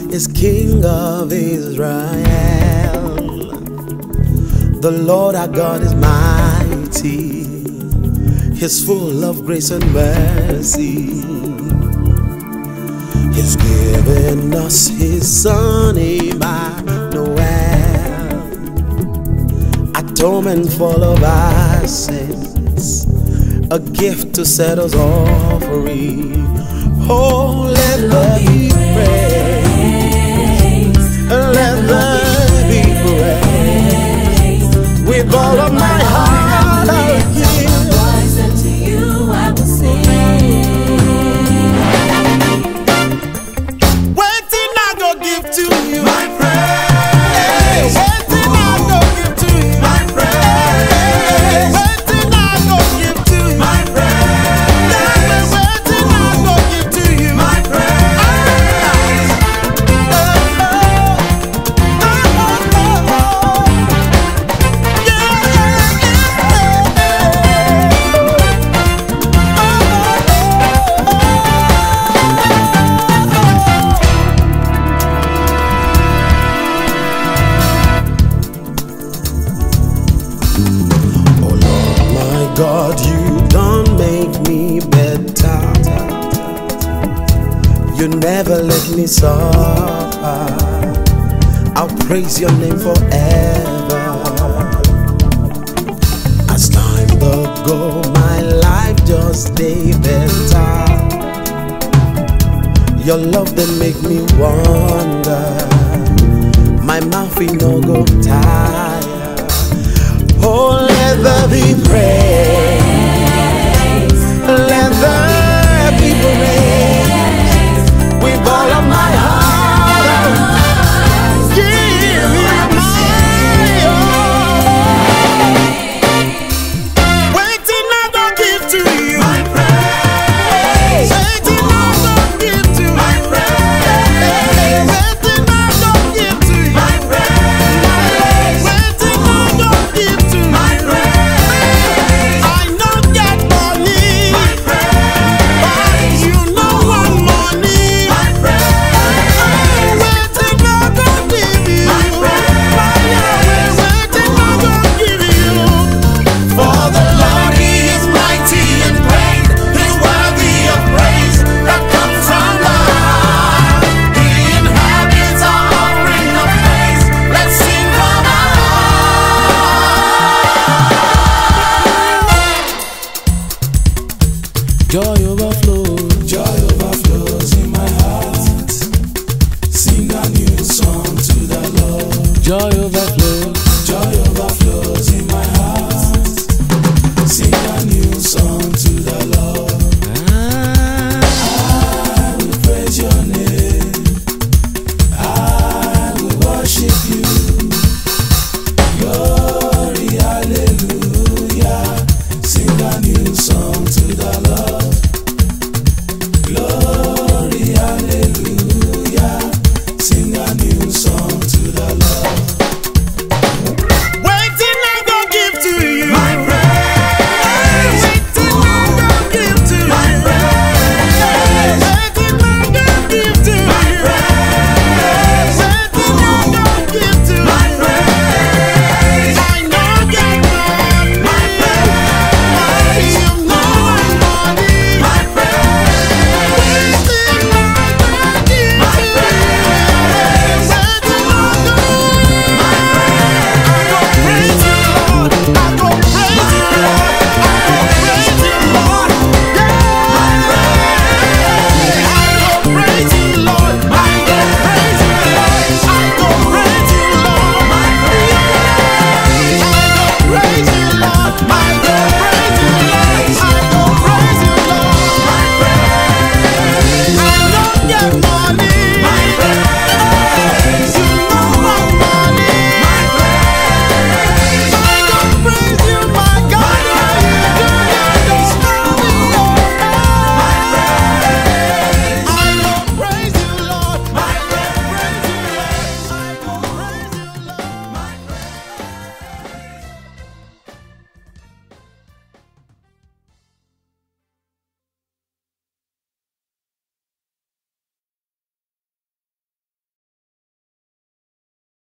is King of Israel. The Lord our God is mighty. He's full of grace and mercy. He's given us His Son Emmanuel, atonement for all of our sins, a gift to set us all free. Oh, let there be praise, let there be praise. With all of my heart I'll give. To you I will sing. Waiting I go give to you My praise. Waiting I go give to you My praise. Waiting I go give to you My praise. Waiting I go give to you My praise. Oh Lord my God, you don't make me better. You never let me suffer. I'll praise your name forever. As time go, my life just stay better. Your love they make me wonder. My mouth will no go tired. Oh, let there be praise, let there be praise. With all of my heart I'll give you my all. Waiting I don't give to you My praise. Waiting I don't give to you My praise. Waiting I don't give to you My praise. Waiting I don't give to you My praise. I don't get money, My praise. but you know what money. My praise. Waiting I don't give you My praise. Waiting I don't give you. For the Lord He is mighty and great. He's worthy of praise that comes from the heart. He inhabits our offering of praise. Let's sing from our heart. Joy overflows in my heart. Sing a new song to the Lord. Joy